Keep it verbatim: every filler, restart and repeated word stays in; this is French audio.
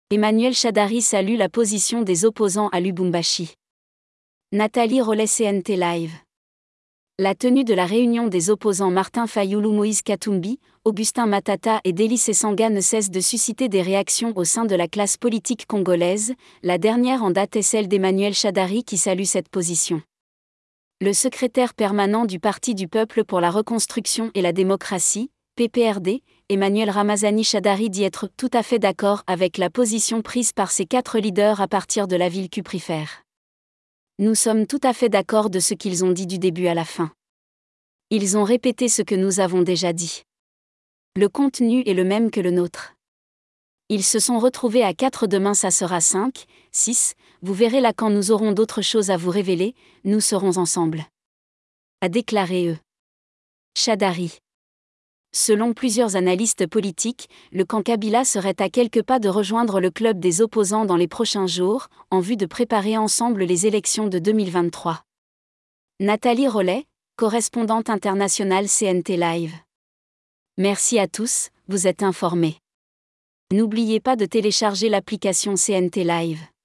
Emmanuel Shadary salue la position des opposants à Lubumbashi. Nathalie Rollet C N T Live. La tenue de la réunion des opposants Martin Fayulu, Moïse Katumbi, Augustin Matata et Délice Essanga ne cesse de susciter des réactions au sein de la classe politique congolaise. La dernière en date est celle d'Emmanuel Shadary qui salue cette position. Le secrétaire permanent du Parti du Peuple pour la Reconstruction et la Démocratie, P P R D, Emmanuel Ramazani Shadary dit être tout à fait d'accord avec la position prise par ces quatre leaders à partir de la ville cuprifère. Nous sommes tout à fait d'accord de ce qu'ils ont dit du début à la fin. Ils ont répété ce que nous avons déjà dit. Le contenu est le même que le nôtre. Ils se sont retrouvés à quatre, demain ça sera cinq, six, vous verrez là quand nous aurons d'autres choses à vous révéler, nous serons ensemble. A déclaré eux. Shadary. Selon plusieurs analystes politiques, le camp Kabila serait à quelques pas de rejoindre le club des opposants dans les prochains jours, en vue de préparer ensemble les élections de deux mille vingt-trois. Nathalie Rollet, correspondante internationale C N T Live. Merci à tous, vous êtes informés. N'oubliez pas de télécharger l'application C N T Live.